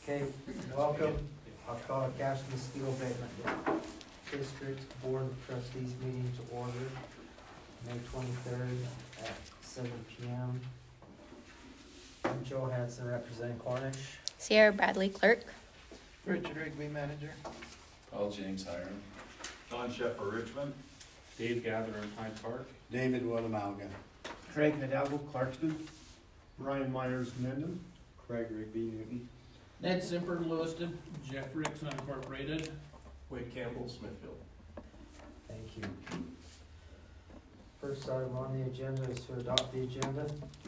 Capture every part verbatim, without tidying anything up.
Okay, welcome. I'll call Cash Mosquito Abatement District Board of Trustees meeting to order, May twenty-third at seven P M I'm Joe Hanson representing Cornish. Sierra Bradley, clerk. Richard Rigby, manager. Paul James Hiram. John Sheffer, Richmond. Dave Gatherer in Hyde Park. David Wood, Amalgam. Craig Hidalgo, Clarkston. Brian Myers, Mendon. Craig Rigby, Newton. Ned Simper, Lewiston. Jeff Ricks, Unincorporated. Wade Campbell, Smithfield. Thank you. First item on the agenda is to adopt the agenda.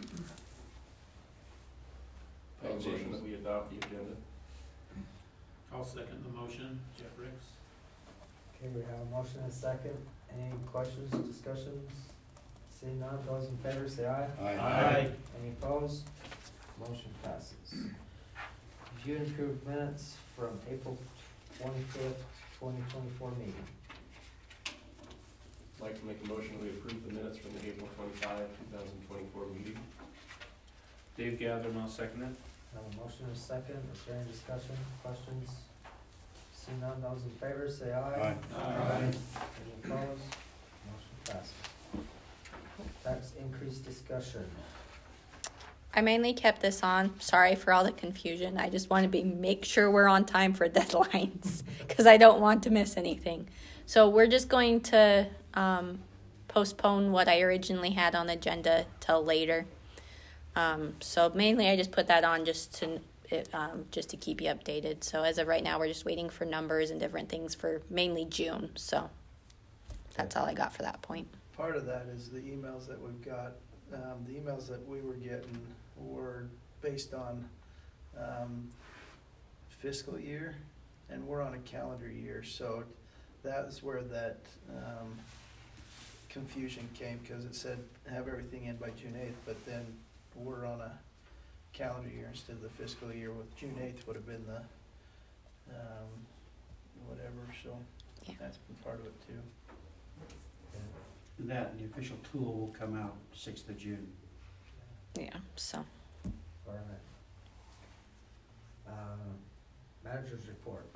Make a motion that we adopt the agenda. I'll second the motion. Jeff Ricks. Okay, we have a motion and a second. Any questions, discussions? Seeing none, those in favor say aye. Aye. Any opposed? Motion passes. Review and approve minutes from April twenty-fifth, twenty twenty-four meeting. I'd like to make a motion that we approve the minutes from the April twenty-fifth, two thousand twenty-four meeting. Dave Gatherer, and I'll second it. Have a motion and a second. Is there any discussion, questions? Seeing none, those in favor say aye. Aye. Any opposed? Motion passes. Tax increase discussion. I mainly kept this on. Sorry for all the confusion. I just want to be make sure we're on time for deadlines because I don't want to miss anything. So we're just going to um, postpone what I originally had on the agenda till later. Um, so mainly I just put that on just to it, um, just to keep you updated. So as of right now, we're just waiting for numbers and different things for mainly June. So that's all I got for that point. Part of that is the emails that we've got. Um, the emails that we were getting were based on um, fiscal year, and we're on a calendar year, so that's where that um, confusion came, because it said have everything in by June eighth, but then we're on a calendar year instead of the fiscal year. With June eighth would have been the um, whatever, so Yeah. that's been part of it too. And that, the official tool will come out sixth of June. Yeah. So Alright. Um, manager's report.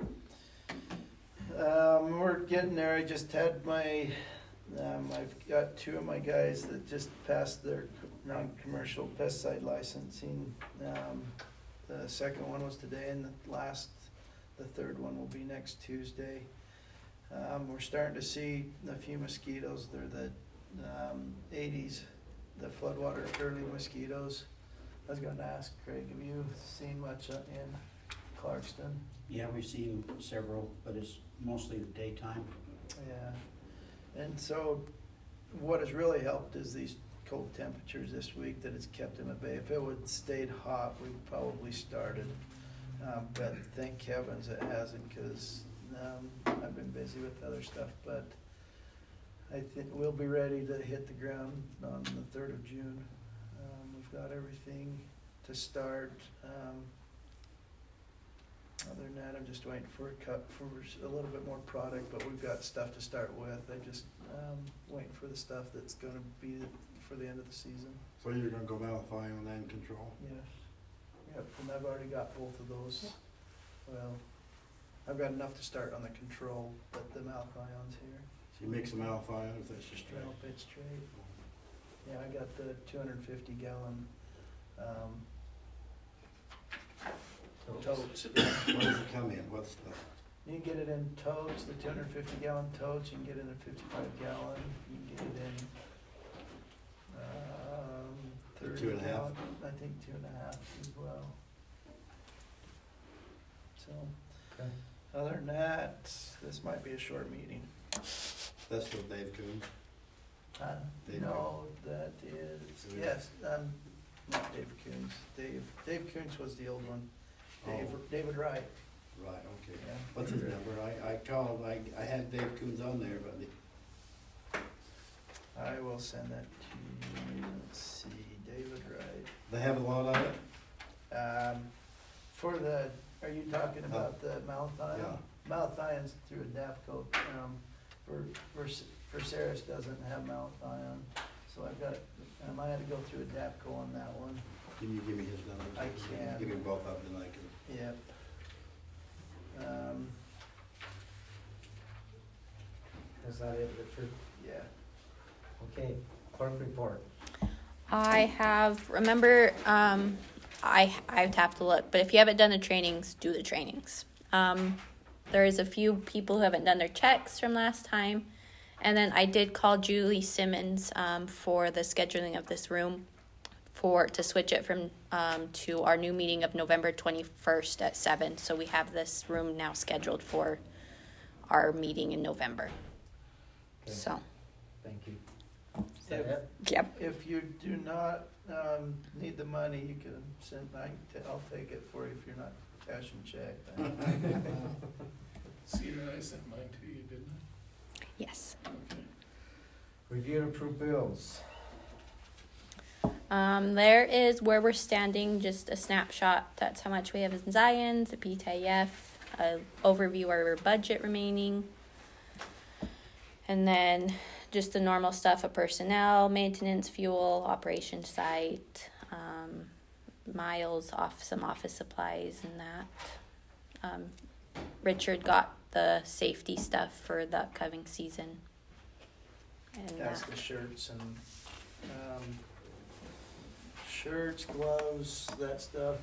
Um, we're getting there. I just had my, um, I've got two of my guys that just passed their non-commercial pesticide licensing. Um, the second one was today, and the last, the third one will be next Tuesday. Um, we're starting to see a few mosquitoes. They're the um, eighties, the floodwater curly mosquitoes. I was going to ask Craig, have you seen much uh, in Clarkston? Yeah, we've seen several, but it's mostly the daytime. Yeah, and so what has really helped is these cold temperatures this week, that it's kept them at bay. If it would stayed hot, we'd probably started, um, but thank heavens it hasn't, because um, I've been busy with other stuff. But I think we'll be ready to hit the ground on the third of June. Um, we've got everything to start. Um, Other than that, I'm just waiting for a cut for a little bit more product, but we've got stuff to start with. I'm just um, waiting for the stuff that's going to be for the end of the season. So you're gonna go malathion and control? Yes. Yep, and I've already got both of those. Well, I've got enough to start on the control, but the malthion's here. So you mix the malathion, if that's just straight? Well, it's straight. Yeah, I got the two hundred fifty gallon um, totes. What does it come in? What's the? You can get it in totes, the two hundred fifty gallon totes. You can get it in fifty-five gallon. You can get it in um, thirty Two and a half? gallon. I think two and a half as well. So, Okay. other than that, this might be a short meeting. That's with Dave Coons. Uh, Dave no, that is, Coons. yes, um, not Dave Coons. Dave, Dave Coons was the old one. Dave, Oh. David Wright. Right, okay. Yeah. What's his number? I, I called, I, I had Dave Coons on there, but the, I will send that to you. Let's see, David Wright. they have a lot of it? Um, for the, are you talking about the malathion? Yeah. Malathion's through Adapco. Um, for, for, for Ceres doesn't have malathion, so I've got, um, I had to go through Adapco on that one. Can you give me his number? I can. Give me both of them, then I can. Yep. that it, Richard? Yeah. Okay, clerk report. I have, remember, um, I, I'd have to look, but if you haven't done the trainings, do the trainings. Um, there's a few people who haven't done their checks from last time. And then I did call Julie Simmons, um, for the scheduling of this room for, to switch it from, um, to our new meeting of November twenty-first at seven. So we have this room now scheduled for our meeting in November. Okay. So, Thank you. Is that If, it? yep. if you do not, um, need the money, you can send, I can, t- I'll take it for you if you're not cashing check. See, I sent mine to you, didn't Yes. I? Okay. Review and approve bills. Um, there is where we're standing, just a snapshot. That's how much we have in Zions, the P T A F, a overview of our budget remaining. And then just the normal stuff of personnel, maintenance, fuel, operation site, um, miles off some office supplies and that. Um, Richard got the safety stuff for the upcoming season. And That's that. the shirts and, um, shirts, gloves, that stuff.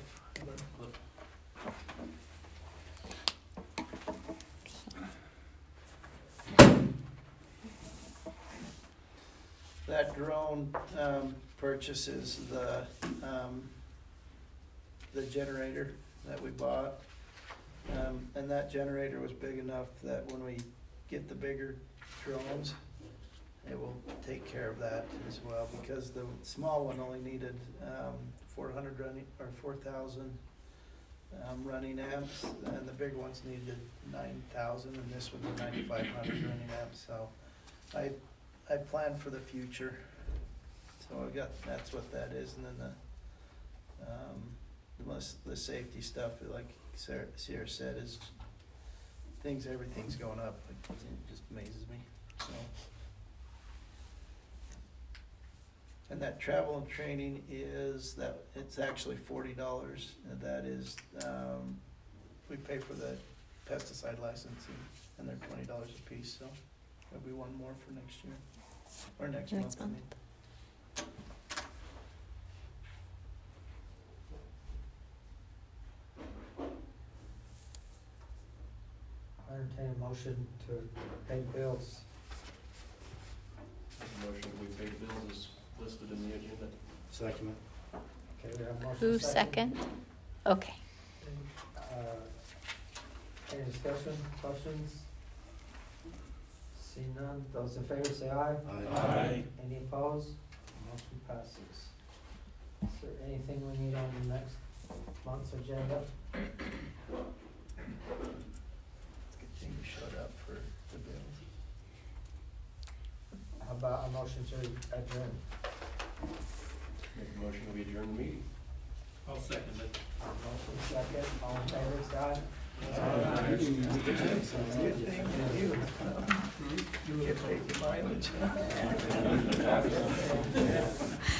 That drone, um, purchases the, um, the generator that we bought. Um, and that generator was big enough that when we get the bigger drones, it will take care of that as well, because the small one only needed, um, four hundred running, or four thousand, um, running amps, and the big ones needed nine thousand, and this one's ninety-five hundred running amps, so I, I planned for the future. So I got, that's what that is, and then the, um, the, most- the safety stuff, like Sarah, Sierra said, is things, everything's going up, it it just amazes me, so. And that travel and training is, that, it's actually forty dollars, and that is, um, we pay for the pesticide licensing, and they're twenty dollars a piece, so there'll be one more for next year, or next month, Next I mean. month. I entertain a motion to pay bills. Make a motion, we pay the bills as listed in the agenda. Second. Okay, we have a motion. Who's second? Okay. Uh, Any discussion, questions? See none, those in favor say aye. Aye. Any opposed? Motion passes. Is there anything we need on the next month's agenda? It's a good thing you showed up for the bills. How about a motion to adjourn? Make a motion, we adjourn the meeting. I'll second it. Motion second, all in favor say aye. Good thing you do. You get paid your mileage.